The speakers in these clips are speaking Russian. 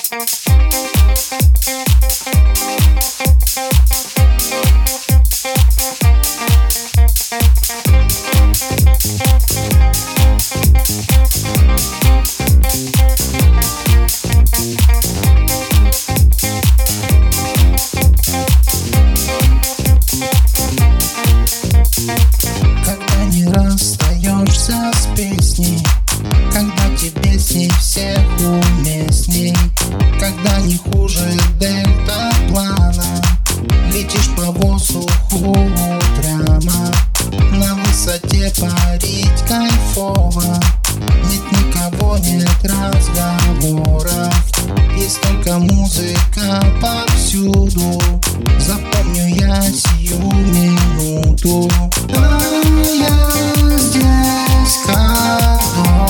Когда не расстаешься с песней, когда тебе с ней всех уместней, когда не хуже дельтаплана, летишь по воздуху прямо, на высоте парить кайфово, нет никого, нет разговоров, есть только музыка повсюду. Запомню я сию минуту. Я здесь как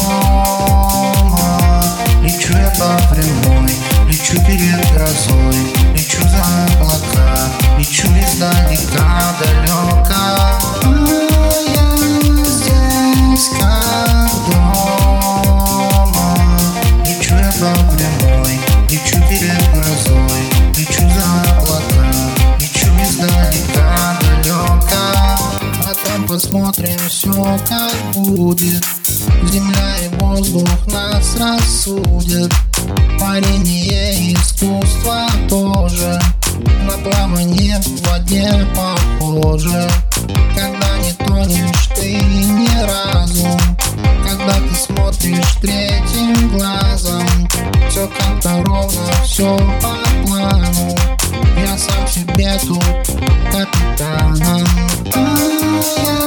дома. Лечу я по прямой, лечу перед грозой, лечу за облака, лечу издалека далека. Я здесь как дома. Лечу я по прямой, лечу перед грозой, лечу за облака, лечу издалека далека. А там посмотрим все как будет. Земля и воздух нас рассудят. Парение искусства тоже на плавание в воде похоже. Когда не тонешь ты ни разу, когда ты смотришь третьим глазом, все как-то ровно, все по плану. Я сам себе тут капитаном.